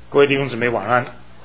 各位弟兄姊妹晚安。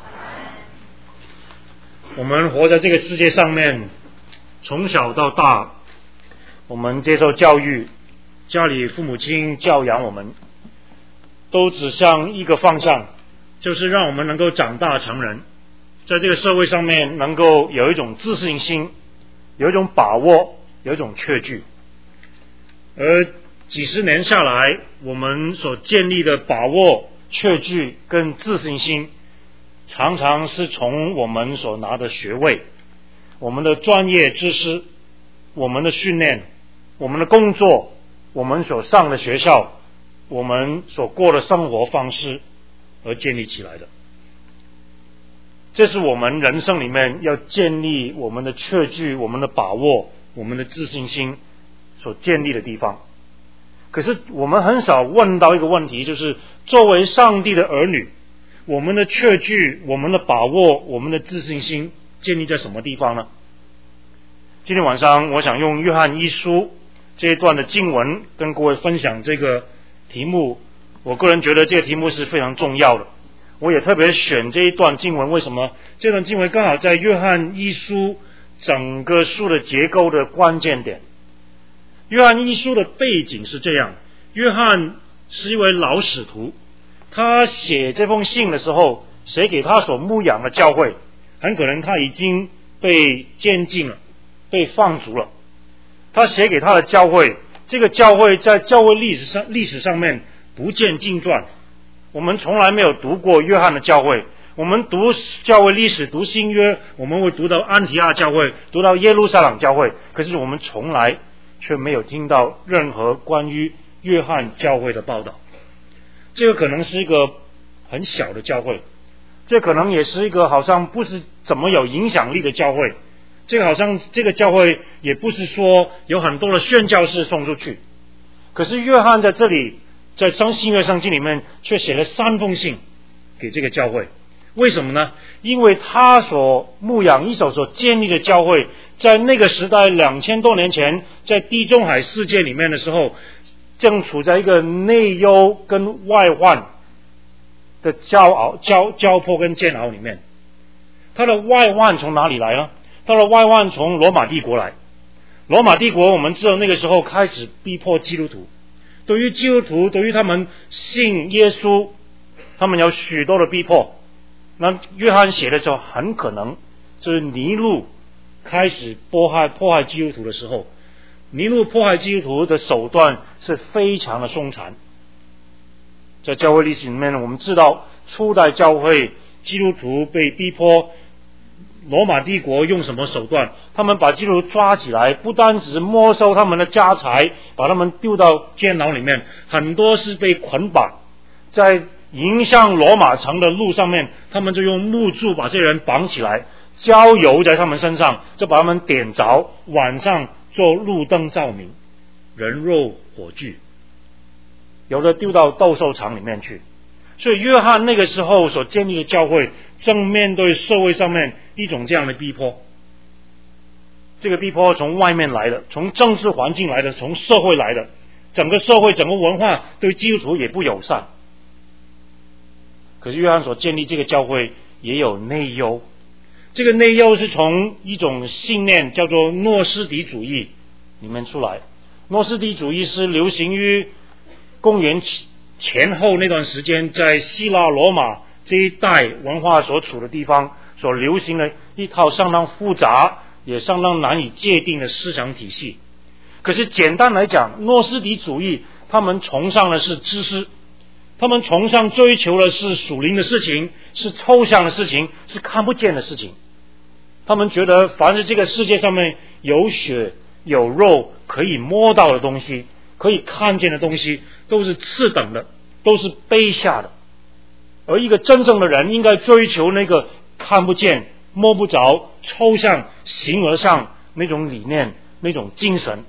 我们活在这个世界上面，从小到大，我们接受教育，家里父母亲教养我们，都指向一个方向，就是让我们能够长大成人，在这个社会上面能够有一种自信心，有一种把握，有一种确据。而几十年下来，我们所建立的把握、确据跟自信心，常常是从我们所拿的学位、我们的专业知识、我们的训练、我们的工作、我们所上的学校、我们所过的生活方式而建立起来的。这是我们人生里面要建立我们的确据、我们的把握、我们的自信心所建立的地方。可是我们很少问到一个问题，就是作为上帝的儿女，我们的确据、我们的把握、我们的自信心建立在什么地方呢？今天晚上我想用约翰一书这一段的经文跟各位分享这个题目。我个人觉得这个题目是非常重要的，我也特别选这一段经文。为什么？这段经文刚好在约翰一书整个书的结构的关键点。约翰一书的背景是这样，约翰是一位老使徒，他写这封信的时候，写给他所牧养的教会，很可能他已经被监禁了，被放逐了。他写给他的教会，这个教会在教会历史上面不见经传，我们从来没有读过约翰的教会。我们读教会历史，读新约，我们会读到安提阿教会，读到耶路撒冷教会，可是我们从来却没有听到任何关于约翰教会的报道。这个可能是一个很小的教会，这可能也是一个好像不是怎么有影响力的教会，好像这个教会也不是说有很多的宣教士送出去。可是约翰在这里，在新约圣经里面却写了3封信给这个教会。为什么呢？因为他所牧养一手所建立的教会，在那个时代2000多年前，在地中海世界里面的时候，正处在一个内忧跟外患的交迫跟煎熬里面。他的外患从哪里来呢？他的外患从罗马帝国来。罗马帝国我们知道那个时候开始逼迫基督徒，对于基督徒，对于他们信耶稣，他们有许多的逼迫。那约翰写的时候，很可能就是尼禄开始迫害基督徒的时候。尼禄迫害基督徒的手段是非常的凶残。在教会历史里面，我们知道初代教会基督徒被逼迫，罗马帝国用什么手段？他们把基督徒抓起来，不单只是没收他们的家财，把他们丢到监牢里面，很多是被捆绑，在迎向罗马城的路上面，他们就用木柱把这些人绑起来，浇油在他们身上，就把他们点着，晚上做路灯照明，人肉火炬，有的丢到斗兽场里面去。所以约翰那个时候所建立的教会，正面对社会上面一种这样的逼迫。这个逼迫从外面来的，从政治环境来的，从社会来的，整个社会整个文化对基督徒也不友善。可是约翰所建立这个教会也有内忧，这个内忧是从一种信念叫做诺斯底主义里面出来。诺斯底主义是流行于公元前后那段时间，在希腊罗马这一带文化所处的地方所流行的一套相当复杂也相当难以界定的思想体系。可是简单来讲，诺斯底主义他们崇尚的是知识，他们崇尚追求的是属灵的事情，是抽象的事情，是看不见的事情。他们觉得凡是这个世界上面有血有肉可以摸到的东西，可以看见的东西，都是次等的，都是卑下的。而一个真正的人应该追求那个看不见摸不着抽象形而上那种理念，那种精神。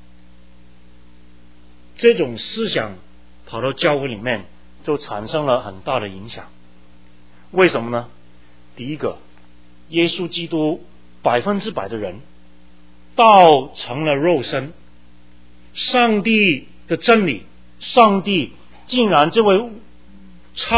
这种思想跑到教会里面就产生了很大的影响。为什么呢？第一个，耶稣基督100%的人道成了肉身，上帝的真理，上帝竟然这位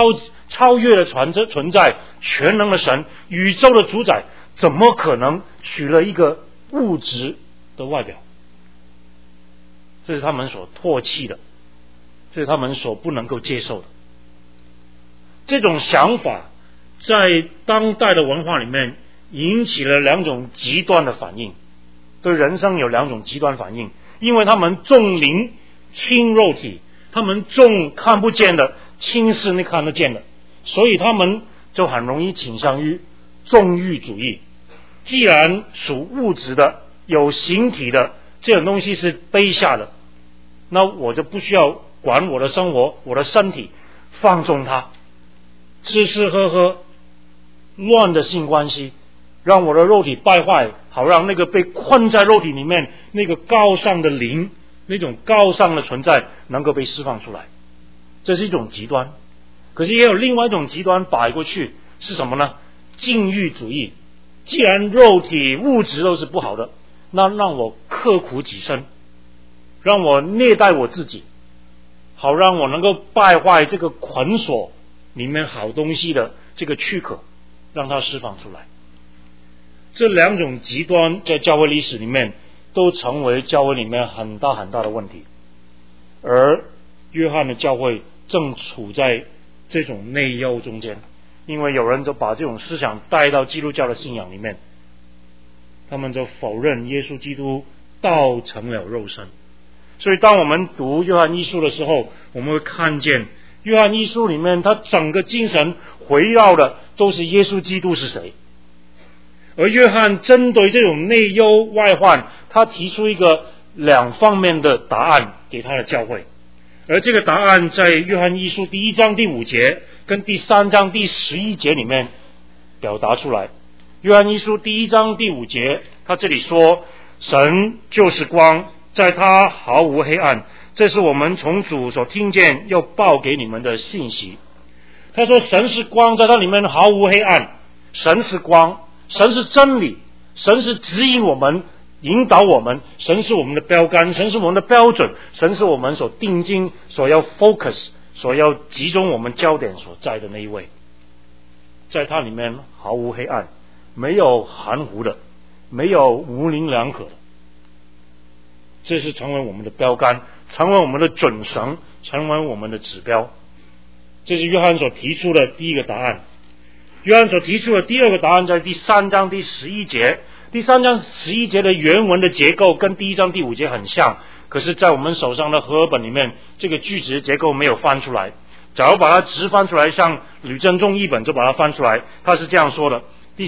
超越的存在，全能的神，宇宙的主宰，怎么可能取了一个物质的外表？这是他们所唾弃的，这是他们所不能够接受的。这种想法在当代的文化里面引起了两种极端的反应，对人生有两种极端反应，因为他们重灵轻肉体，他们重看不见的，轻视那看得见的，所以他们就很容易倾向于纵欲主义。既然属物质的有形体的这种东西是卑下的，那我就不需要管我的生活，我的身体，放纵它，吃吃喝喝，乱的性关系，让我的肉体败坏，好让那个被困在肉体里面那个高尚的灵，那种高尚的存在能够被释放出来。这是一种极端。可是也有另外一种极端摆过去，是什么呢？禁欲主义。既然肉体物质都是不好的，那让我刻苦己身，让我虐待我自己，好让我能够败坏这个捆锁里面好东西的这个躯壳，让它释放出来。这两种极端在教会历史里面都成为教会里面很大很大的问题，而约翰的教会正处在这种内忧中间，因为有人就把这种思想带到基督教的信仰里面，他们就否认耶稣基督道成了肉身。所以当我们读约翰一书的时候，我们会看见约翰一书里面他整个精神围绕的都是耶稣基督是谁。而约翰针对这种内忧外患，他提出一个两方面的答案给他的教会，而这个答案在约翰一书第1章第5节跟第3章第11节里面表达出来。约翰一书第1章第5节，他这里说，神就是光，在他毫无黑暗，这是我们从主所听见又报给你们的信息。他说神是光，在他里面毫无黑暗，神是光，神是真理，神是指引我们引导我们，神是我们的标杆，神是我们的标准，神是我们所定睛所要 focus 所要集中我们焦点所在的那一位。在他里面毫无黑暗，没有含糊的，没有模棱两可的，这是成为我们的标杆，成为我们的准绳，成为我们的指标。这是约翰所提出的第一个答案。约翰所提出的第二个答案在第3章第11节。第3章11节的原文的结构跟第1章第5节很像，可是在我们手上的和合本里面，这个句子的结构没有翻出来。假如把它直翻出来，像吕正中译本就把它翻出来，他是这样说的。第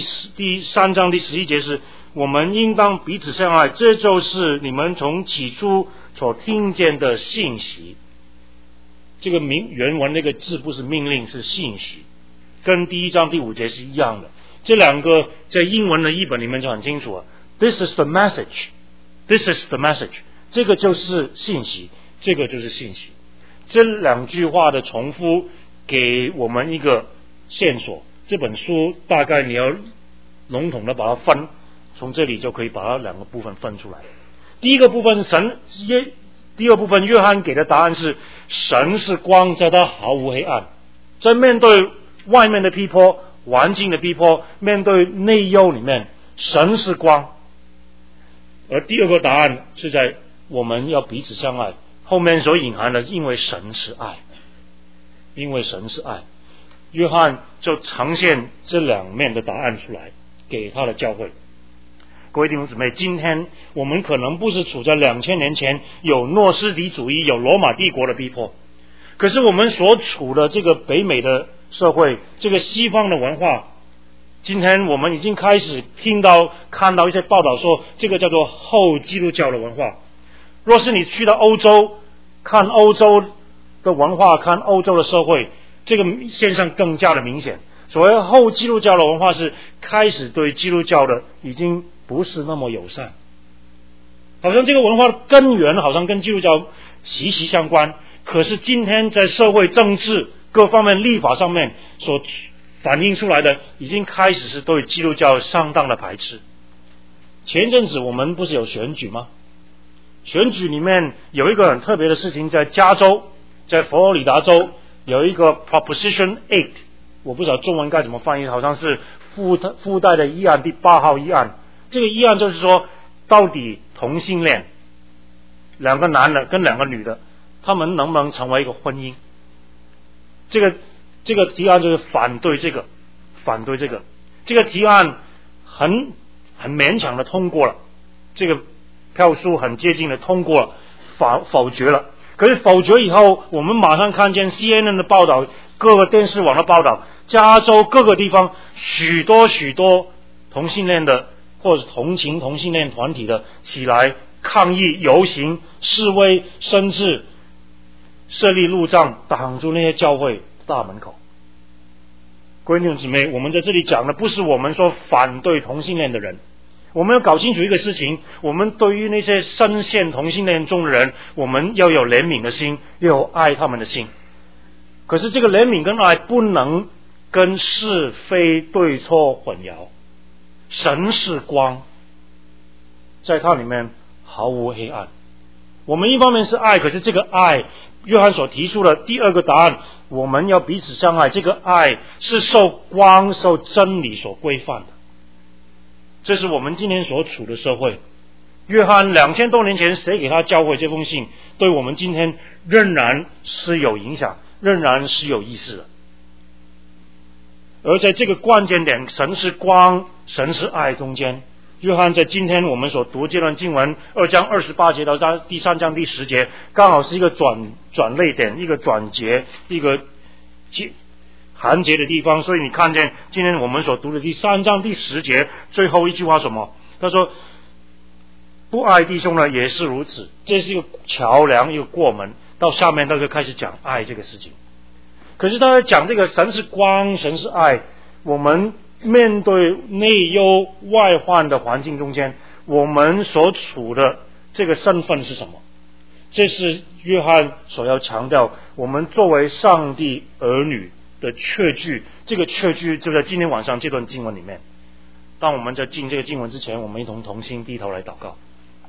3章第11节是，我们应当彼此相爱，这就是你们从起初所听见的信息。这个原文那个字不是命令，是信息，跟第1章第5节是一样的。这两个在英文的译本里面就很清楚了。This is the message. This is the message. 这个就是信息，这个就是信息。这两句话的重复给我们一个线索。这本书大概你要笼统的把它分，从这里就可以把它两个部分分出来。第一个部分第二部分约翰给的答案是，神是光，在他毫无黑暗。在面对外面的逼迫，环境的逼迫，面对内忧里面，神是光。而第二个答案是在我们要彼此相爱，后面所隐含的，因为神是爱，因为神是爱。约翰就呈现这两面的答案出来给他的教会。各位弟兄姊妹，今天我们可能不是处在2000年前有诺斯底主义，有罗马帝国的逼迫，可是我们所处的这个北美的社会，这个西方的文化，今天我们已经开始看到一些报道说，这个叫做后基督教的文化。若是你去到欧洲，看欧洲的文化，看欧洲的社会，这个现象更加的明显。所谓后基督教的文化是开始对基督教的已经不是那么友善，好像这个文化的根源好像跟基督教息息相关，可是今天在社会政治各方面立法上面所反映出来的，已经开始是对基督教相当的排斥。前一阵子我们不是有选举吗？选举里面有一个很特别的事情，在加州，在佛罗里达州有一个 Proposition 8， 我不知道中文该怎么翻译，好像是附带的议案第8号议案。这个议案就是说，到底同性恋两个男的跟两个女的，他们能不能成为一个婚姻？这个提案就是反对这个，这个提案很勉强的通过了，这个票数很接近的通过了，否决了。可是否决以后，我们马上看见 CNN 的报道，各个电视网的报道，加州各个地方许多同性恋的或者同情同性恋团体的起来抗议、游行、示威，甚至设立路障挡住那些教会大门口。各位弟兄姊妹，我们在这里讲的不是我们说反对同性恋的人，我们要搞清楚一个事情，我们对于那些深陷同性恋中的人，我们要有怜悯的心，要有爱他们的心。可是这个怜悯跟爱不能跟是非对错混淆。神是光，在它里面毫无黑暗。我们一方面是爱，可是这个爱，约翰所提出的第二个答案，我们要彼此相爱，这个爱是受光、受真理所规范的。这是我们今天所处的社会。约翰2000多年前写给他教会这封信，对我们今天仍然是有影响，仍然是有意思的。而在这个关键点，神是光，神是爱中间，约翰在今天我们所读这段经文2章28节到第3章第10节，刚好是一个转捩点，一个转节，一个含节的地方。所以你看见今天我们所读的第3章第10节最后一句话什么？他说不爱弟兄呢也是如此。这是一个桥梁，一个过门，到下面他就开始讲爱这个事情。可是他在讲这个神是光，神是爱，我们面对内忧外患的环境中间，我们所处的这个身份是什么？这是约翰所要强调，我们作为上帝儿女的确据。这个确据就在今天晚上这段经文里面。当我们在进这个经文之前，我们一同心低头来祷告。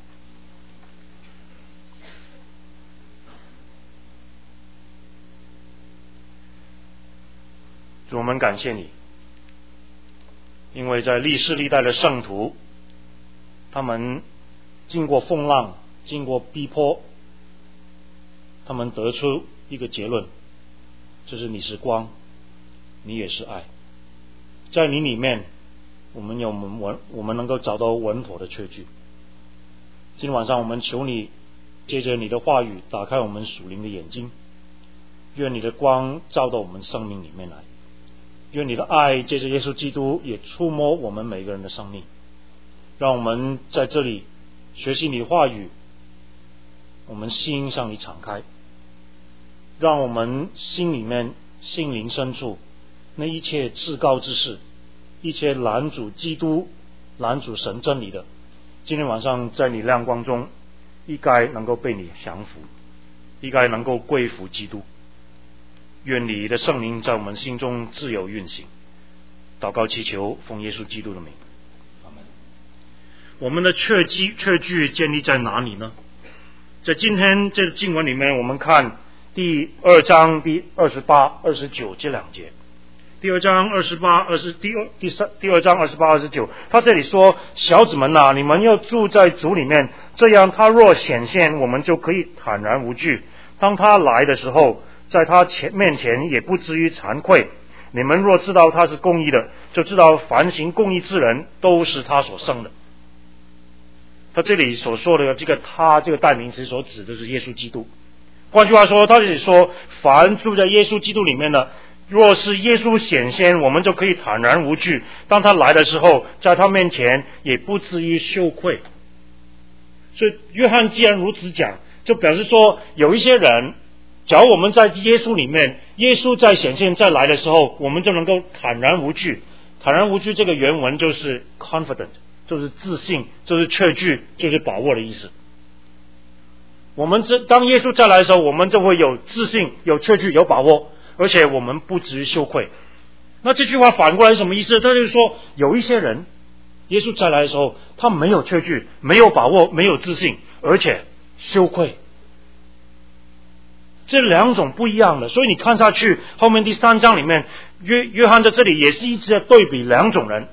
主，我们感谢你，因为在历世历代的圣徒，他们经过风浪，经过逼迫，他们得出一个结论，就是你是光，你也是爱。在你里面，我们能够找到稳妥的确据。今天晚上我们求你借着你的话语打开我们属灵的眼睛，愿你的光照到我们生命里面来，愿你的爱借着耶稣基督也触摸我们每个人的生命，让我们在这里学习你的话语，我们心向你敞开，让我们心里面心灵深处那一切至高之事，一切拦阻基督拦阻神真理的，今天晚上在你亮光中应该能够被你降服，应该能够归服基督。愿你的圣灵在我们心中自由运行。祷告祈求奉耶稣基督的名，阿们。我们的确据建立在哪里呢？在今天这经文里面，我们看第2章第28、29这2节。第2章第2章28、29，他这里说：小子们啊，你们要住在主里面，这样他若显现，我们就可以坦然无惧。当他来的时候，在他面前也不至于惭愧。你们若知道他是公义的，就知道凡行公义之人都是他所生的。他这里所说的这个他，这个代名词所指的是耶稣基督。换句话说，他这里说凡住在耶稣基督里面的，若是耶稣显现，我们就可以坦然无惧。当他来的时候，在他面前也不至于羞愧。所以约翰既然如此讲，就表示说有一些人，假如我们在耶稣里面，耶稣在显现再来的时候，我们就能够坦然无惧。坦然无惧这个原文就是 confident， 就是自信，就是确据，就是把握的意思。我们当耶稣再来的时候，我们就会有自信、有确据、有把握，而且我们不至于羞愧。那这句话反过来是什么意思？他就是说有一些人，耶稣再来的时候，他没有确据，没有把握，没有自信，而且羞愧。 这两种不一样的。所以你看下去，后面第3章里面，约翰在这里也是一直在对比两种人。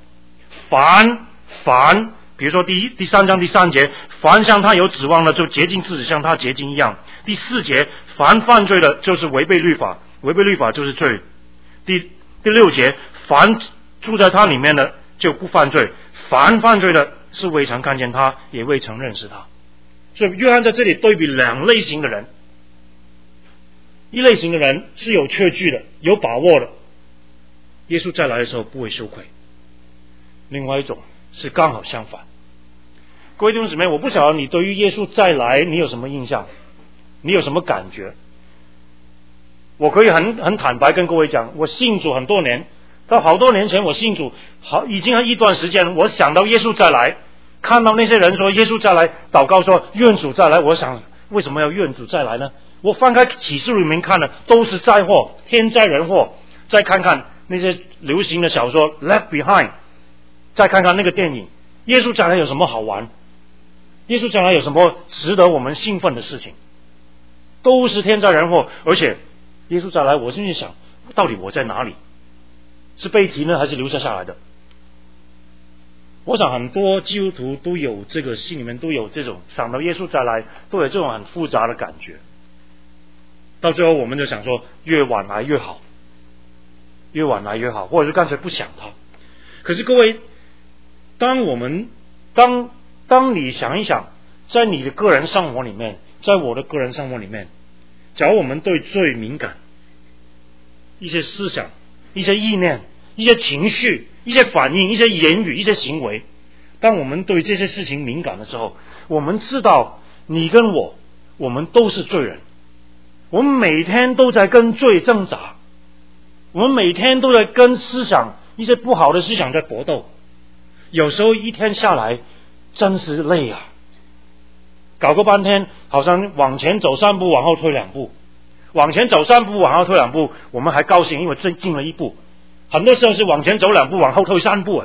凡，比如说第3章第3节，凡像他有指望的，就洁净自己，像他洁净一样。第4节，凡犯罪的，就是违背律法，违背律法就是罪。第6节，凡住在他里面的就不犯罪，凡犯罪的是未曾看见他，也未曾认识他。所以约翰在这里对比两类型的人，一类型的人是有确据的，有把握的，耶稣再来的时候不会羞愧；另外一种是刚好相反。各位弟兄姊妹，我不晓得你对于耶稣再来你有什么印象，你有什么感觉？我可以很坦白跟各位讲，我信主很多年，到好多年前我信主已经一段时间，我想到耶稣再来，看到那些人说耶稣再来，祷告说愿主再来，我想为什么要愿主再来呢？我翻开启示录里面看的都是灾祸，天灾人祸。再看看那些流行的小说 Left Behind， 再看看那个电影，耶稣再来有什么好玩？耶稣再来有什么值得我们兴奋的事情？都是天灾人祸。而且耶稣再来，我心里想，到底我在哪里？是被提呢，还是留下来的？我想很多基督徒都有这个心里面都有这种想到耶稣再来，都有这种很复杂的感觉。到最后我们就想说，越晚来越好，越晚来越好，或者是干脆不想他。可是各位，当你想一想，在你的个人生活里面，在我的个人生活里面，假如我们对罪敏感，一些思想，一些意念，一些情绪，一些反应，一些言语，一些行为，当我们对这些事情敏感的时候，我们知道你跟我们都是罪人，我们每天都在跟罪挣扎，我们每天都在跟思想一些不好的思想在搏斗。有时候一天下来真是累啊，搞个半天好像往前走3步往后退2步，往前走3步往后退2步，我们还高兴，因为进了1步。很多时候是往前走2步往后退3步。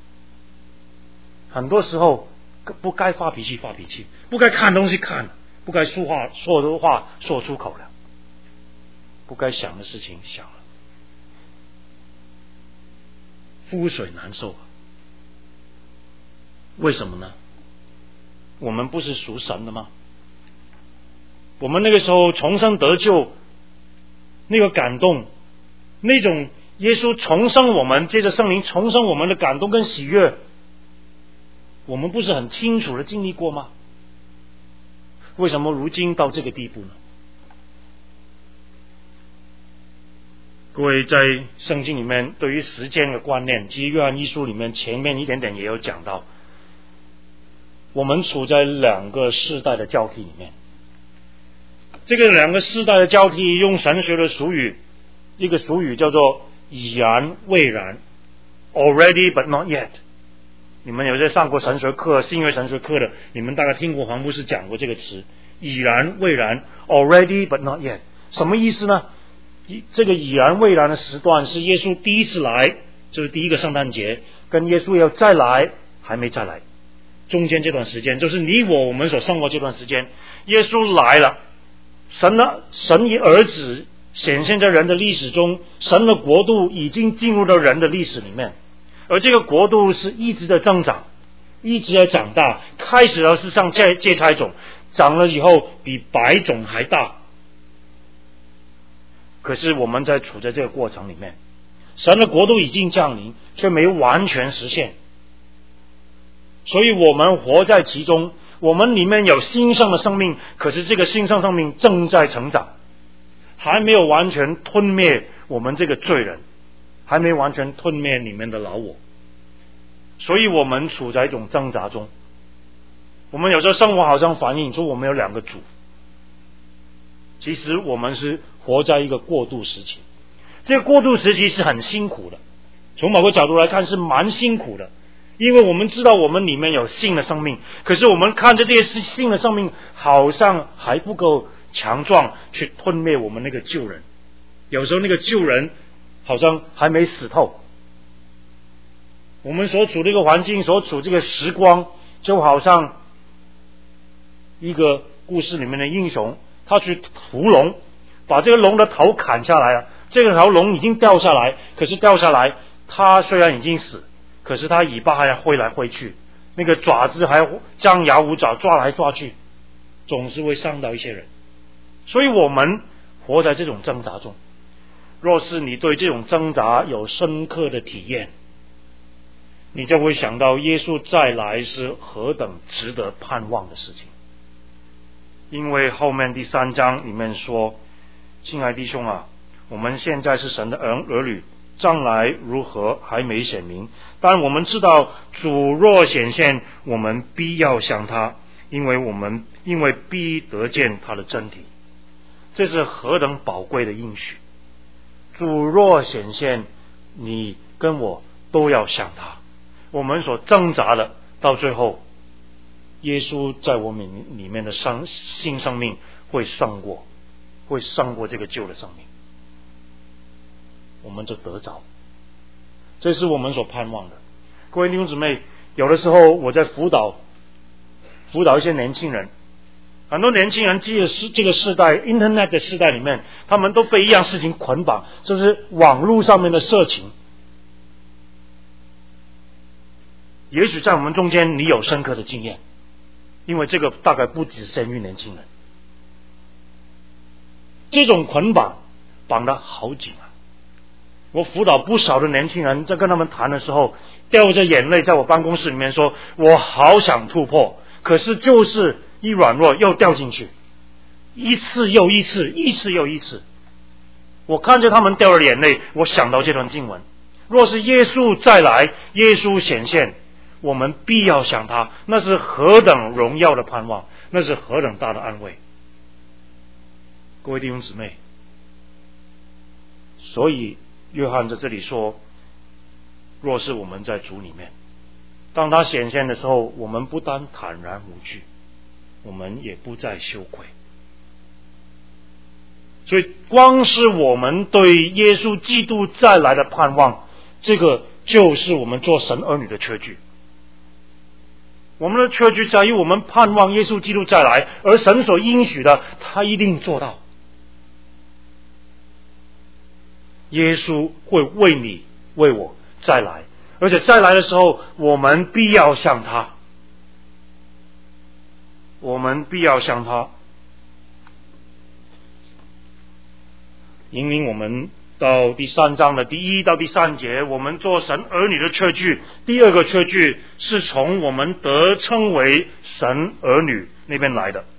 很多时候不该发脾气发脾气，不该看东西看，不该说的话说出口了，不该想的事情想了，覆水难收。为什么呢？我们不是属神的吗？我们那个时候重生得救，那个感动，那种耶稣重生我们，借着圣灵重生我们的感动跟喜悦，我们不是很清楚的经历过吗？为什么如今到这个地步呢？各位，在圣经里面对于时间的观念，其实约翰一书里面前面一点点也有讲到，我们处在2个世代的交替里面。这个2个世代的交替，用神学的俗语，一个俗语叫做已然未然 ，already but not yet。你们有些上过神学课、新约神学课的，你们大概听过黄牧师讲过这个词，已然未然 ，already but not yet。什么意思呢？这个已然未然的时段是耶稣第一次来，就是第一个圣诞节，跟耶稣要再来还没再来，中间这段时间就是你我们所生活这段时间，耶稣来了，神以儿子显现在人的历史中，神的国度已经进入到人的历史里面，而这个国度是一直在增长，一直在长大，开始了是像芥菜种，长了以后比白种还大。可是我们在处在这个过程里面，神的国度已经降临，却没有完全实现，所以我们活在其中，我们里面有新生的生命，可是这个新生生命正在成长，还没有完全吞灭我们这个罪人，还没完全吞灭里面的老我，所以我们处在一种挣扎中。我们有时候生活好像反映出我们有2个主，其实我们是活在一个过渡时期。这个过渡时期是很辛苦的，从某个角度来看是蛮辛苦的，因为我们知道我们里面有新的生命，可是我们看着这些新的生命好像还不够强壮去吞灭我们那个旧人，有时候那个旧人好像还没死透。我们所处这个环境，所处这个时光，就好像一个故事里面的英雄，他去屠龙， 把这个龙的头砍下来了。这个条龙已经掉下来，可是掉下来，它虽然已经死，可是它尾巴还要挥来挥去，那个爪子还张牙舞爪，抓来抓去，总是会伤到一些人。所以我们活在这种挣扎中。若是你对这种挣扎有深刻的体验，你就会想到耶稣再来是何等值得盼望的事情。因为后面第3章里面说，亲爱弟兄啊，我们现在是神的儿女，将来如何还没显明，但我们知道主若显现，我们必要像他，因为必得见他的真体。这是何等宝贵的应许。主若显现，你跟我都要像他。我们所挣扎的，到最后耶稣在我们里面的新生命会胜过这个旧的生命，我们就得着。这是我们所盼望的。各位弟兄姊妹，有的时候我在辅导一些年轻人，很多年轻人这个世代 Internet 的世代里面，他们都被一样事情捆绑，就是网络上面的色情。也许在我们中间你有深刻的经验，因为这个大概不只限于年轻人。这种捆绑得好紧啊！我辅导不少的年轻人，在跟他们谈的时候，掉着眼泪在我办公室里面说，我好想突破，可是就是一软弱又掉进去，一次又一次，一次又一次。我看着他们掉了眼泪，我想到这段经文，若是耶稣再来，耶稣显现，我们必要想他，那是何等荣耀的盼望，那是何等大的安慰。各位弟兄姊妹，所以约翰在这里说，若是我们在主里面，当他显现的时候，我们不但坦然无惧，我们也不再羞愧。所以光是我们对耶稣基督再来的盼望，这个就是我们做神儿女的确据。我们的确据在于我们盼望耶稣基督再来，而神所应许的他一定做到。耶稣会为你为我再来，而且再来的时候，我们必要像他，我们必要像他，引领我们到第3章的第1到第3节，我们做神儿女的确据。第二个确据是从我们得称为神儿女那边来的。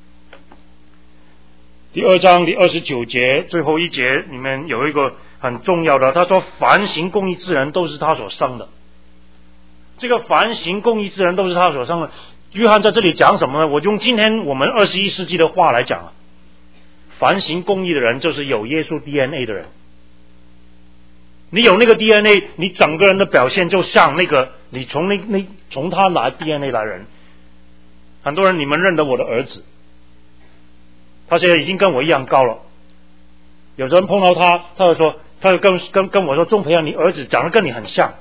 第2章第29节最后一节里面有一个很重要的，他说凡行公义之人都是他所生的。这个凡行公义之人都是他所生的，约翰在这里讲什么呢？我用今天我们21世纪的话来讲，凡行公义的人就是有耶稣 DNA 的人。你有那个 DNA， 你整个人的表现就像那个你从他拿 DNA 来的人。很多人你们认得我的儿子，他现在已经跟我一样高了。有人碰到他，他就说，他就跟我说，钟培啊，你儿子长得跟你很像，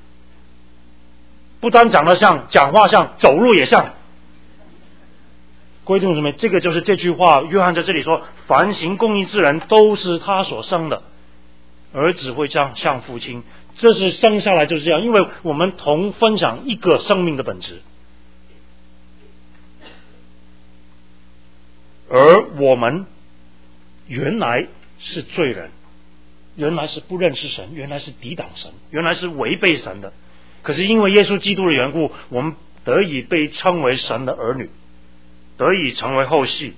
不单长得像，讲话像，走路也像。各位弟兄姊妹，这个就是这句话，约翰在这里说，凡行公义之人都是他所生的，儿子会这样像父亲，这是生下来就是这样，因为我们同分享一个生命的本质。而我们原来是罪人，原来是不认识神，原来是抵挡神，原来是违背神的。可是因为耶稣基督的缘故，我们得以被称为神的儿女，得以成为后嗣，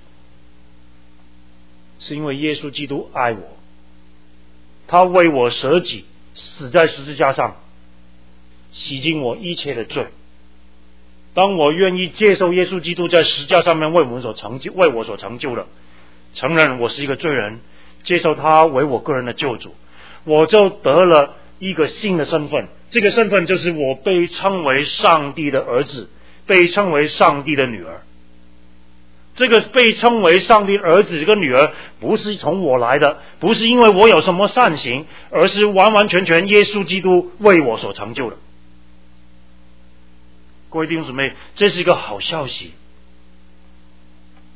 是因为耶稣基督爱我，他为我舍己，死在十字架上，洗净我一切的罪。当我愿意接受耶稣基督在十字架上面为我所成就的，承认我是一个罪人，接受他为我个人的救主，我就得了一个新的身份。这个身份就是我被称为上帝的儿子，被称为上帝的女儿。这个被称为上帝的儿子这个女儿，不是从我来的，不是因为我有什么善行，而是完完全全耶稣基督为我所成就的。各位弟兄姊妹，这是一个好消息。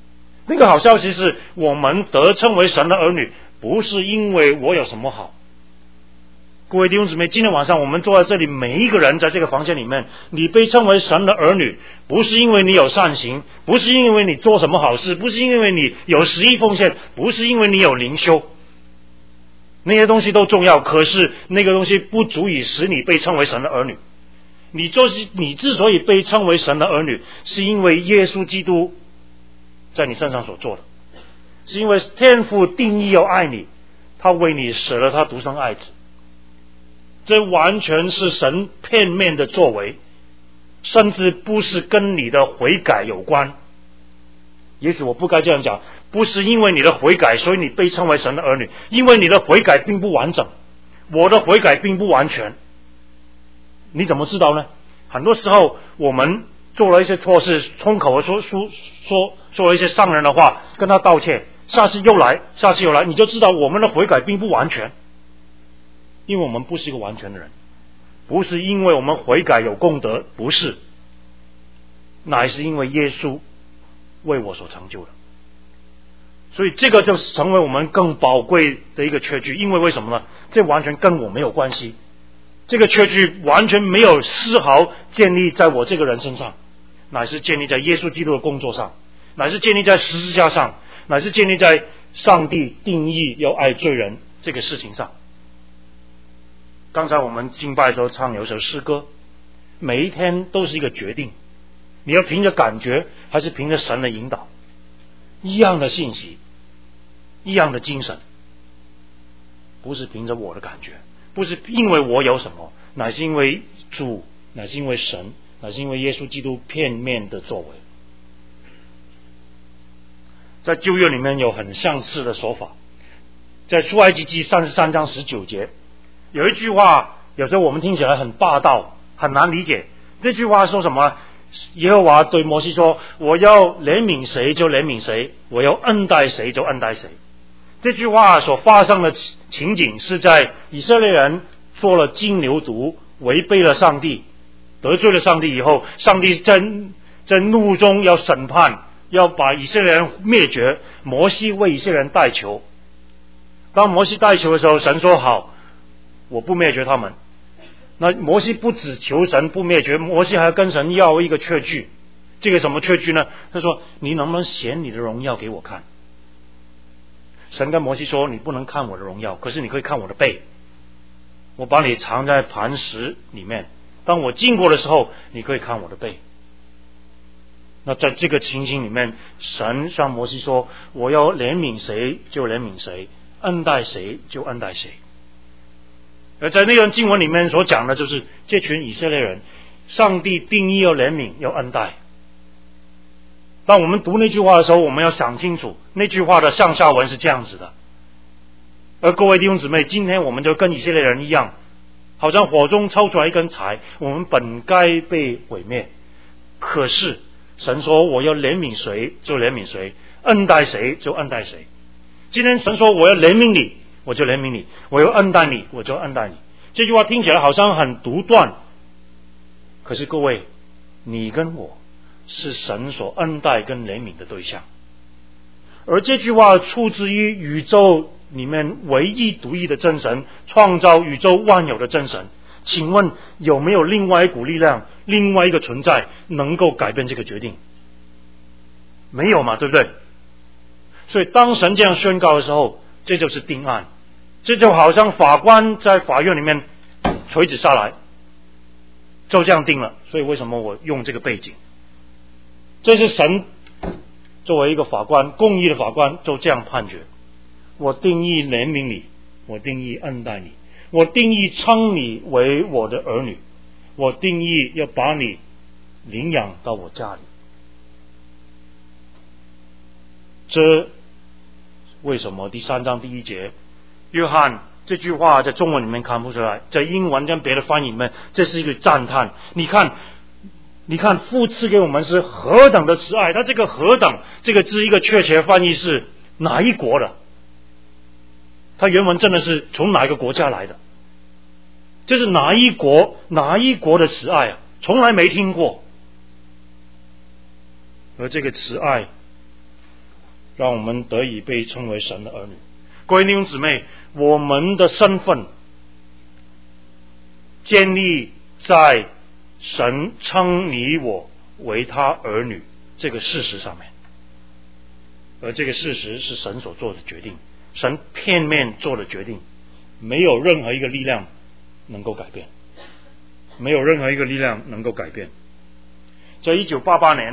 那个好消息是我们得称为神的儿女，不是因为我有什么好。各位弟兄姊妹，今天晚上我们坐在这里，每一个人在这个房间里面，你被称为神的儿女，不是因为你有善行，不是因为你做什么好事，不是因为你有十一奉献，不是因为你有灵修，那些东西都重要，可是那个东西不足以使你被称为神的儿女。你之所以被称为神的儿女，是因为耶稣基督在你身上所做的，是因为天父定义要爱你，他为你舍了他独生爱子。这完全是神片面的作为，甚至不是跟你的悔改有关。也许我不该这样讲，不是因为你的悔改所以你被称为神的儿女，因为你的悔改并不完整，我的悔改并不完全。你怎么知道呢？很多时候我们做了一些错事，冲口说了一些伤人的话，跟他道歉，下次又来，你就知道我们的悔改并不完全。因为我们不是一个完全的人，不是因为我们悔改有功德，不是，乃是因为耶稣为我所成就的。所以这个就成为我们更宝贵的一个确据。因为为什么呢？这完全跟我没有关系，这个确据完全没有丝毫建立在我这个人身上，乃是建立在耶稣基督的工作上，乃是建立在十字架上，乃是建立在上帝定义要爱罪人这个事情上。刚才我们敬拜的时候唱有一首诗歌，每一天都是一个决定，你要凭着感觉还是凭着神的引导，一样的信息，一样的精神，不是凭着我的感觉，不是因为我有什么，乃是因为主，乃是因为神，乃是因为耶稣基督片面的作为。在旧约里面有很相似的说法，在出埃及记33章19节有一句话，有时候我们听起来很霸道，很难理解。这句话说什么？耶和华对摩西说，我要怜悯谁就怜悯谁，我要恩待谁就恩待谁。这句话所发生的情景是在以色列人做了金牛犊，违背了上帝，得罪了上帝以后，上帝在怒中要审判，要把以色列人灭绝。摩西为以色列人代求，当摩西代求的时候，神说好，我不灭绝他们。那摩西不只求神不灭绝，摩西还要跟神要一个确据。这个什么确据呢？他说，你能不能显你的荣耀给我看？神跟摩西说，你不能看我的荣耀，可是你可以看我的背，我把你藏在磐石里面，当我经过的时候，你可以看我的背。那在这个情形里面，神向摩西说，我要怜悯谁就怜悯谁，恩待谁就恩待谁。而在那段经文里面所讲的就是这群以色列人，上帝定义要怜悯要恩待。当我们读那句话的时候，我们要想清楚那句话的上下文是这样子的。而各位弟兄姊妹，今天我们就跟以色列人一样，好像火中抽出来一根柴，我们本该被毁灭，可是神说我要怜悯谁就怜悯谁，恩待谁就恩待谁。今天神说我要怜悯你，我就怜悯你，我要恩待你，我就恩待你。这句话听起来好像很独断，可是各位，你跟我是神所恩待跟怜悯的对象。而这句话出自于宇宙里面唯一独一的真神，创造宇宙万有的真神。请问有没有另外一股力量，另外一个存在能够改变这个决定？没有嘛，对不对？所以当神这样宣告的时候，这就是定案。这就好像法官在法院里面锤子下来，就这样定了。所以为什么我用这个背景？这是神作为一个法官，公义的法官，就这样判决。我定义怜悯你，我定义恩待你，我定义称你为我的儿女，我定义要把你领养到我家里。这为什么第3章第1节，约翰这句话在中文里面看不出来，在英文跟别的翻译里面，这是一个赞叹。你看父赐给我们是何等的慈爱，他这个何等这个字一个确切翻译是哪一国的？他原文真的是从哪一个国家来的？这是哪一国的慈爱啊？从来没听过。而这个慈爱让我们得以被称为神的儿女。各位弟兄姊妹，我们的身份建立在神称你我为他儿女这个事实上面，而这个事实是神所做的决定，神片面做的决定，没有任何一个力量能够改变，没有任何一个力量能够改变。在1988年，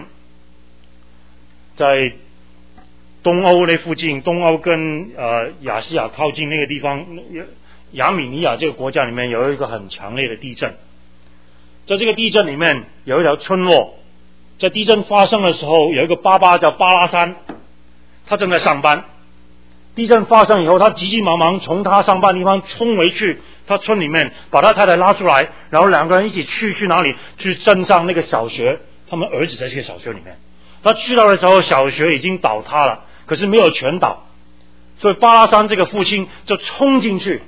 在东欧那附近，东欧跟亚细亚靠近那个地方，亚美尼亚这个国家里面有一个很强烈的地震。在这个地震里面有一条村落，在地震发生的时候，有一个爸爸叫巴拉山，他正在上班。地震发生以后，他急急忙忙从他上班的地方冲回去他村里面，把他太太拉出来，然后两个人一起去哪里？去镇上那个小学，他们儿子在这个小学里面。他去到的时候，小学已经倒塌了，可是没有全倒，所以巴拉山这个父亲就冲进去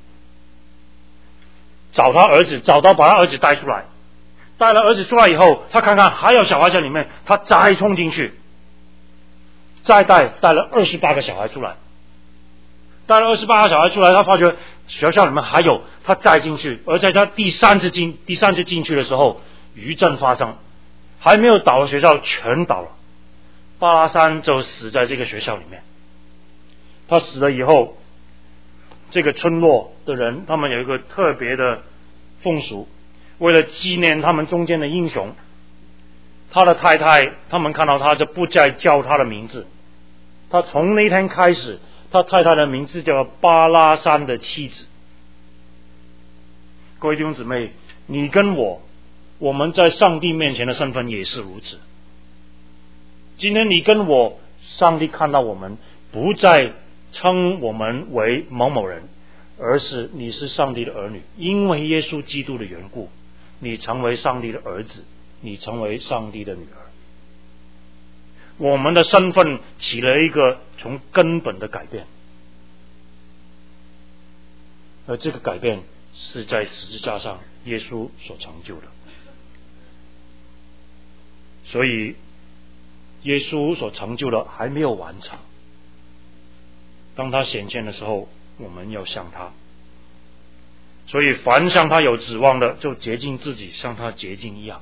找他儿子，找到把他儿子带出来。带了儿子出来以后，他看看还有小孩在里面，他再冲进去，再带了28个小孩出来。带了28个小孩出来，他发觉学校里面还有，他再进去。而在他第三次进去的时候，余震发生，还没有倒的学校全倒了，巴拉山就死在这个学校里面。他死了以后，这个村落的人他们有一个特别的风俗，为了纪念他们中间的英雄，他的太太他们看到他就不再叫他的名字，他从那天开始，他太太的名字叫巴拉山的妻子。各位弟兄姊妹，你跟我们在上帝面前的身份也是如此。今天你跟我，上帝看到我们不再称我们为某某人，而是你是上帝的儿女，因为耶稣基督的缘故，你成为上帝的儿子，你成为上帝的女儿。我们的身份起了一个从根本的改变，而这个改变是在十字架上耶稣所成就的。所以耶稣所成就的还没有完成，当他显现的时候，我们要像他。所以凡向他有指望的，就洁净自己，像他洁净一样。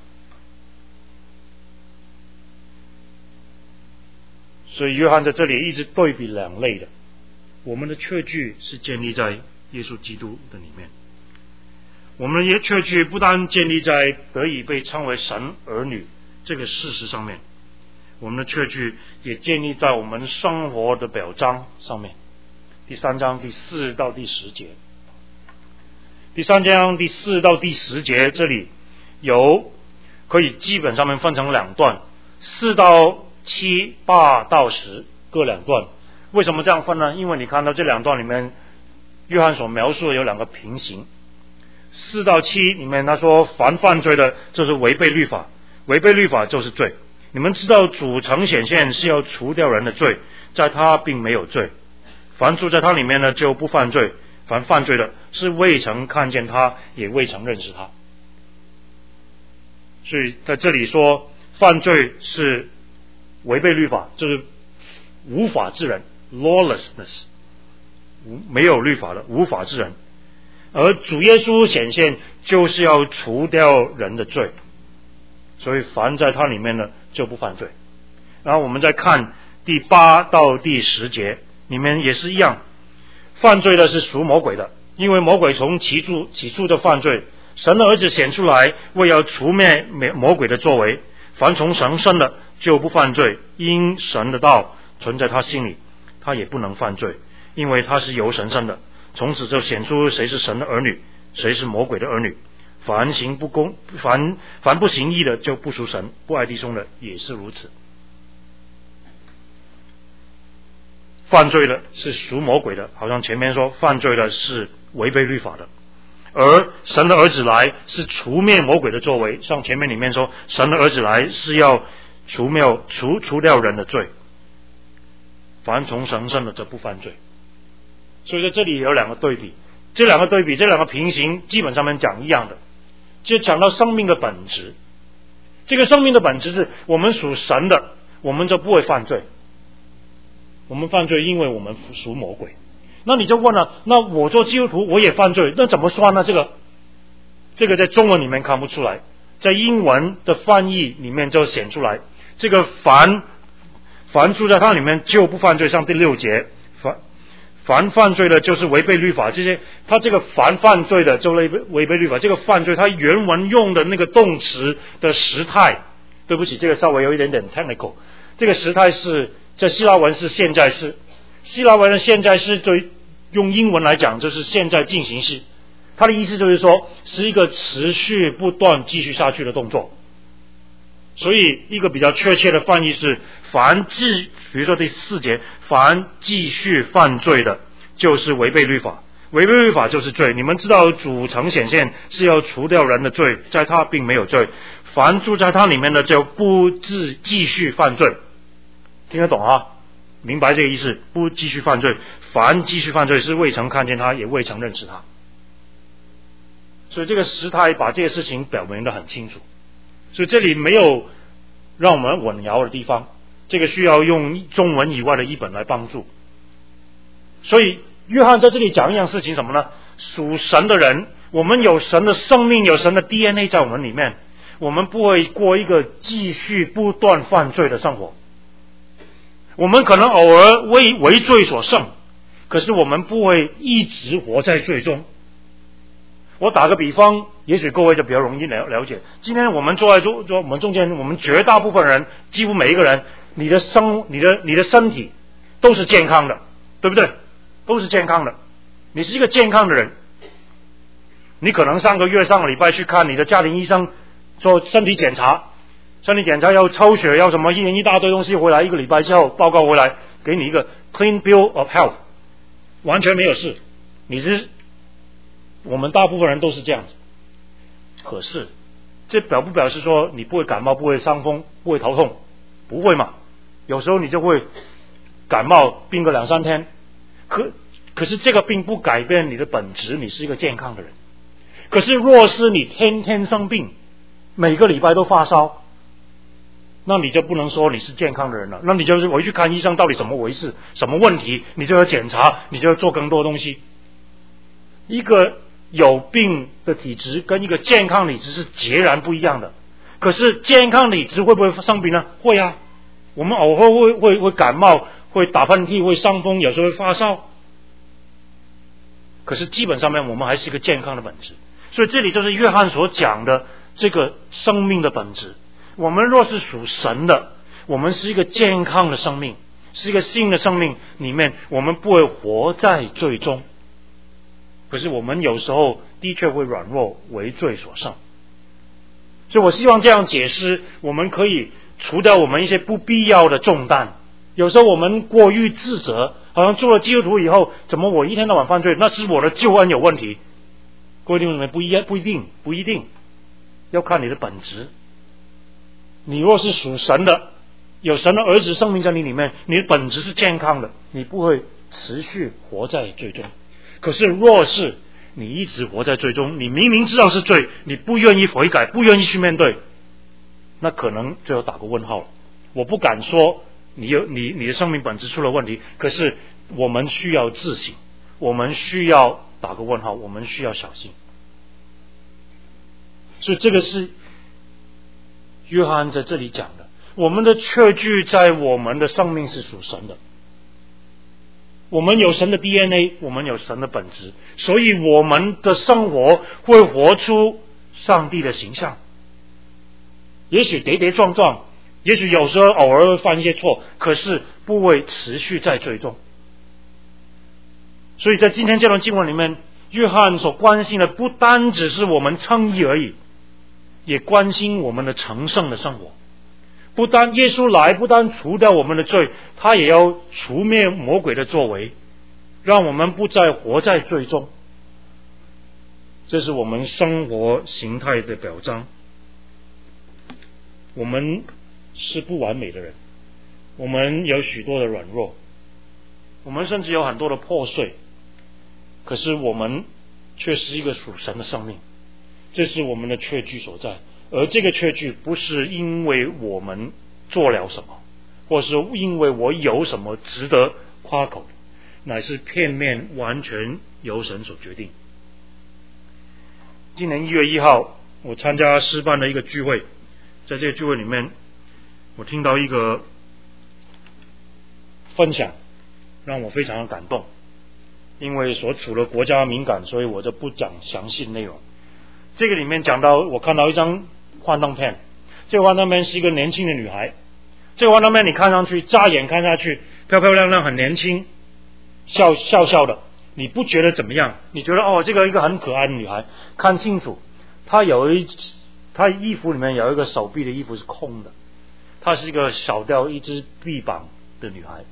所以约翰在这里一直对比两类的，我们的确据是建立在耶稣基督的里面，我们的确据不单建立在得以被称为神儿女这个事实上面，我们的确据也建立在我们生活的表彰上面。第3章第4到第10节，第3章第4到第10节，这里可以基本上面分成两段，4到7、8到10各两段。为什么这样分呢？因为你看到这两段里面，约翰所描述的有两个平行。4到7里面他说，凡犯罪的就是违背律法，违背律法就是罪。你们知道主曾显现是要除掉人的罪，在他并没有罪。凡住在他里面呢，就不犯罪；凡犯罪的是未曾看见他，也未曾认识他。所以在这里说，犯罪是违背律法，就是无法之人 lawlessness， 没有律法的无法之人。而主耶稣显现就是要除掉人的罪，所以凡在他里面呢就不犯罪。然后我们再看第8到第10节里面也是一样，犯罪的是属魔鬼的，因为魔鬼从起初的犯罪，神的儿子显出来，为要除灭魔鬼的作为。凡从神生的就不犯罪，因神的道存在他心里，他也不能犯罪，因为他是由神生的。从此就显出谁是神的儿女，谁是魔鬼的儿女。凡不行义的就不属神，不爱弟兄的也是如此。犯罪的是属魔鬼的，好像前面说犯罪的是违背律法的，而神的儿子来是除灭魔鬼的作为，像前面里面说神的儿子来是要除掉人的罪。凡从神生的则不犯罪。所以在这里有两个对比，这两个平行基本上面讲一样的，就讲到生命的本质。这个生命的本质是我们属神的，我们就不会犯罪。 我们犯罪，因为我们属魔鬼。那你就问了，那我做基督徒我也犯罪，那怎么算呢？这个在中文里面看不出来，在英文的翻译里面就显出来。这个凡住在他里面就不犯罪，上第6节，凡犯罪的就是违背律法，这些他这个凡犯罪的就违背律法。这个犯罪他原文用的那个动词的时态，对不起，这个稍微有一点点 technical， 这个时态是在希腊文是现在式，希腊文的现在式对用英文来讲就是现在进行式，它的意思就是说是一个持续不断继续下去的动作。所以一个比较确切的翻译是比如说第4节，凡继续犯罪的就是违背律法，违背律法就是罪。你们知道主曾显现是要除掉人的罪，在他并没有罪，凡住在他里面的就不继续犯罪。听得懂啊？明白这个意思？不继续犯罪，凡继续犯罪是未曾看见他，也未曾认识他。所以这个时态把这个事情表明得很清楚，所以这里没有让我们混淆的地方，这个需要用中文以外的译本来帮助。所以约翰在这里讲一样事情什么呢？属神的人，我们有神的生命，有神的 DNA 在我们里面，我们不会过一个继续不断犯罪的生活。我们可能偶尔为罪所胜，可是我们不会一直活在罪中。我打个比方，也许各位就比较容易了解。今天我们坐在我们中间，我们绝大部分人，几乎每一个人，你的身体都是健康的，对不对？都是健康的。你是一个健康的人，你可能上个礼拜去看你的家庭医生做身体检查要抽血，要什么一大堆东西回来，1个礼拜之后报告回来，给你一个 clean bill of health， 完全没有事。我们大部分人都是这样子。可是这表不表示说你不会感冒，不会伤风，不会头痛？不会嘛，有时候你就会感冒病个2-3天，可是这个并不改变你的本质，你是一个健康的人。可是若是你天天生病，每个礼拜都发烧，那你就不能说你是健康的人了，那你就是回去看医生，到底什么回事，什么问题，你就要检查，你就要做更多东西。一个有病的体质跟一个健康体质是截然不一样的。可是健康体质会不会生病呢？会啊，我们偶尔会感冒，会打喷嚏，会伤风，有时候会发烧。可是基本上面我们还是一个健康的本质。所以这里就是约翰所讲的这个生命的本质。我们若是属神的，我们是一个健康的生命，是一个新的生命里面，我们不会活在罪中。可是我们有时候的确会软弱，为罪所胜。所以我希望这样解释，我们可以除掉我们一些不必要的重担。有时候我们过于自责，好像做了基督徒以后，怎么我一天到晚犯罪？那是我的救恩有问题。各位弟兄姊妹，不一定，要看你的本质。你若是属神的，有神的儿子生命在你里面，你的本质是健康的，你不会持续活在罪中。可是若是你一直活在罪中，你明明知道是罪，你不愿意悔改，不愿意去面对，那可能就要打个问号了。我不敢说你的生命本质出了问题，可是我们需要自省，我们需要打个问号，我们需要小心。所以这个是约翰在这里讲的，我们的确据在我们的生命是属神的，我们有神的 DNA， 我们有神的本质，所以我们的生活会活出上帝的形象。也许跌跌撞撞，也许有时候偶尔会犯一些错，可是不会持续在罪中。所以在今天这段经文里面，约翰所关心的不单只是我们称义而已，也关心我们的成圣的生活。不单耶稣来，不单除掉我们的罪，他也要除灭魔鬼的作为，让我们不再活在罪中。这是我们生活形态的表彰。我们是不完美的人，我们有许多的软弱，我们甚至有很多的破碎，可是我们却是一个属神的生命，这是我们的确据所在。而这个确据不是因为我们做了什么， 或是因为我有什么值得夸口，乃是片面完全由神所决定。今年1月1号，我参加诗班的一个聚会，在这个聚会里面，我听到一个分享，让我非常的感动。因为所处的国家敏感，所以我就不讲详细内容。这个里面讲到，我看到一张幻灯片，这个幻灯片是一个年轻的女孩。这个幻灯片你看上去，乍眼看下去漂漂亮亮，很年轻，笑的，你不觉得怎么样？你觉得这个一个很可爱的女孩。看清楚，她衣服里面有一个手臂的衣服是空的，她是一个少掉一只臂膀的女孩。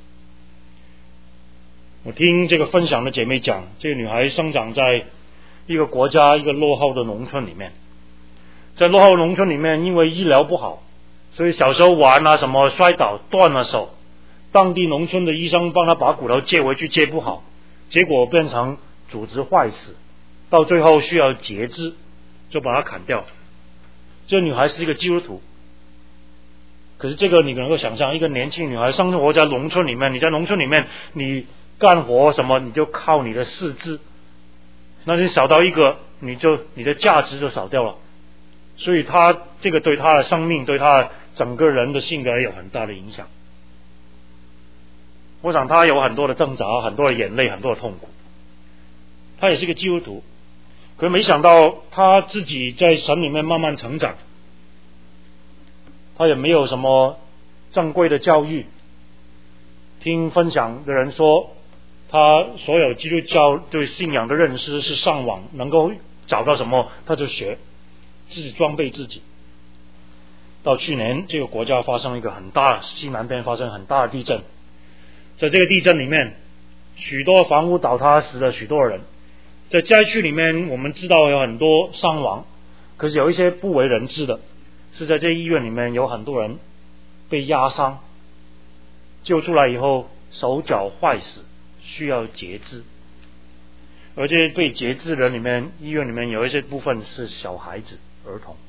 我听这个分享的姐妹讲，这个女孩生长在一个国家一个落后的农村里面，在落后农村里面，因为医疗不好，所以小时候玩什么摔倒断了手，当地农村的医生帮她把骨头接回去，接不好，结果变成组织坏死，到最后需要截肢，就把它砍掉。这个女孩是一个基督徒，可是这个你能够想象，一个年轻女孩生活在农村里面，你在农村里面你干活什么你就靠你的四肢，那你少到一个，你的价值就少掉了。所以他这个对他的生命，对他整个人的性格也有很大的影响。我想他有很多的挣扎，很多的眼泪，很多的痛苦。他也是个基督徒，可是没想到他自己在神里面慢慢成长，他也没有什么正规的教育。听分享的人说，他所有基督教对信仰的认识是上网能够找到什么他就学，自己装备自己。到去年这个国家发生一个很大，西南边发生很大的地震，在这个地震里面许多房屋倒塌，死了许多人。在灾区里面我们知道有很多伤亡，可是有一些不为人知的，是在这医院里面有很多人被压伤，救出来以后手脚坏死，需要截肢。而这些被截肢的人里面，医院里面有一些部分是小孩子儿童。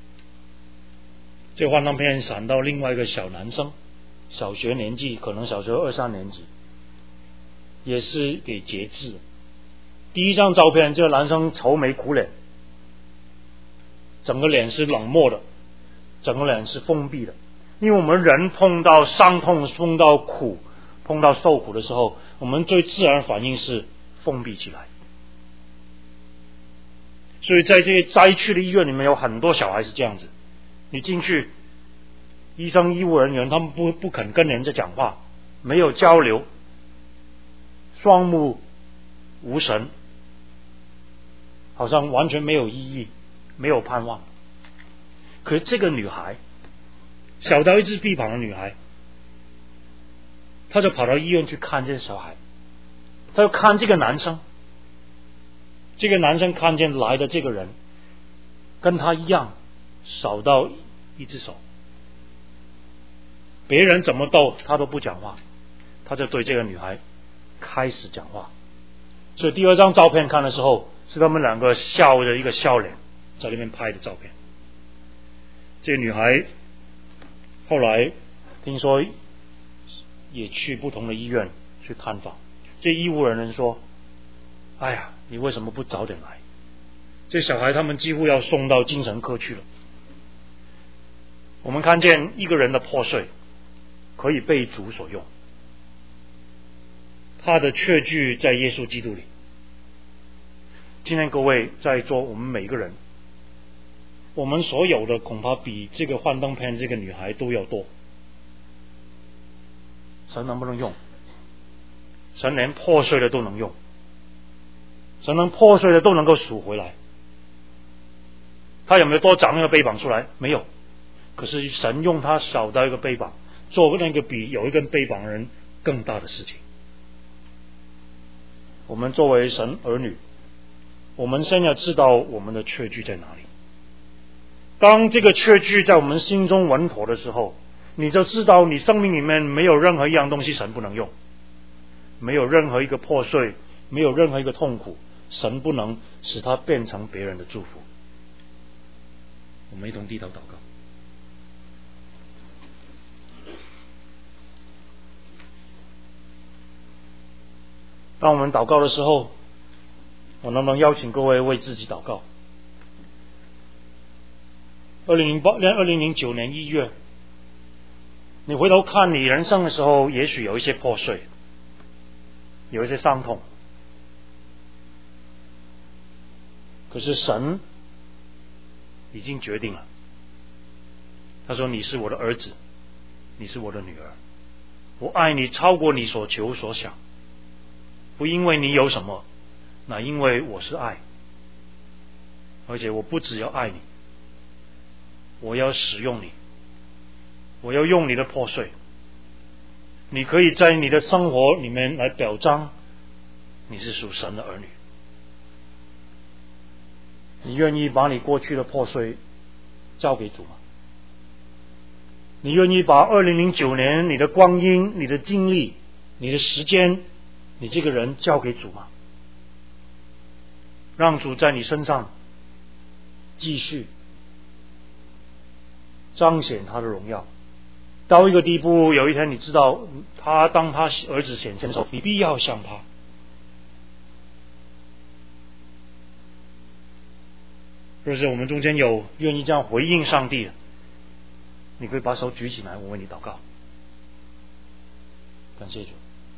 这幻灯片闪到另外一个小男生，小学年纪，可能小学2、3年级，也是给截肢。第一张照片，这个男生愁眉苦脸，整个脸是冷漠的，整个脸是封闭的。因为我们人碰到伤痛，碰到苦，碰到受苦的时候，我们最自然的反应是封闭起来。所以在这些灾区的医院里面有很多小孩是这样子，你进去，医生医务人员他们不肯跟人家讲话，没有交流，双目无神，好像完全没有意义，没有盼望。可是这个女孩，小到一只臂膀的女孩，她就跑到医院去看这个小孩，她就看这个男生，这个男生看见来的这个人跟他一样少到一只手，别人怎么逗他都不讲话，他就对这个女孩开始讲话。所以第二张照片看的时候，是他们两个笑着一个笑脸在那边拍的照片。这个女孩后来听说也去不同的医院去探访，这医务人员说，哎呀，你为什么不早点来？这小孩他们几乎要送到精神科去了。我们看见一个人的破碎可以被主所用，他的确据在耶稣基督里。今天各位在座我们每一个人，我们所有的恐怕比这个幻灯片这个女孩都要多。神能不能用？神连破碎的都能用，神能破碎的都能够赎回来。他有没有多长一个臂膀出来？没有。可是神用他少到一个臂膀，做那个比有一根臂膀的人更大的事情。我们作为神儿女，我们先要知道我们的确据在哪里。当这个确据在我们心中稳妥的时候，你就知道你生命里面没有任何一样东西神不能用，没有任何一个破碎，没有任何一个痛苦，神不能使它变成别人的祝福。我们一同低头祷告。 当我们祷告的时候，我能不能邀请各位为自己祷告？2009年1月，你回头看你人生的时候，也许有一些破碎，有一些伤痛，可是神已经决定了，他说你是我的儿子，你是我的女儿，我爱你超过你所求所想，不因为你有什么，那因为我是爱，而且我不只要爱你，我要使用你，我要用你的破碎，你可以在你的生活里面来表彰你是属神的儿女。你愿意把你过去的破碎交给主吗？你愿意把2009年你的光阴、你的精力、你的时间、你这个人交给主吗？让主在你身上继续彰显他的荣耀，到一个地步，有一天你知道当他儿子显现的时候，你必要像他。若是我们中间有愿意这样回应上帝的，你可以把手举起来，我为你祷告。感谢主。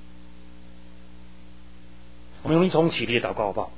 我们用一同起立祷告好不好？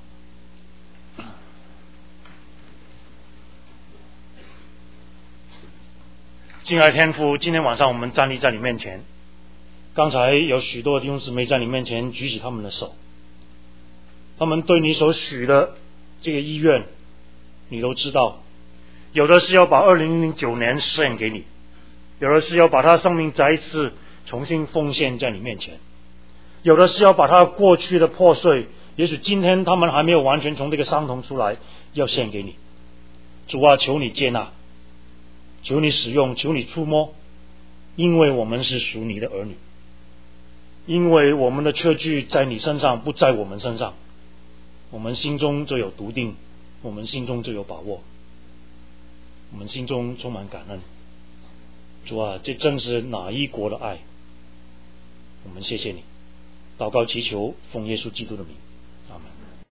敬爱天父，今天晚上我们站立在你面前，刚才有许多弟兄姊妹在你面前举起他们的手，他们对你所许的这个意愿你都知道，有的是要把2009年献给你，有的是要把他生命再一次重新奉献在你面前，有的是要把他过去的破碎，也许今天他们还没有完全从这个伤痛出来，要献给你。主啊，求你接纳，求你使用，求你触摸，因为我们是属你的儿女，因为我们的确据在你身上，不在我们身上，我们心中就有笃定，我们心中就有把握，我们心中充满感恩。主啊，这正是哪一国的爱，我们谢谢你。祷告祈求奉耶稣基督的名。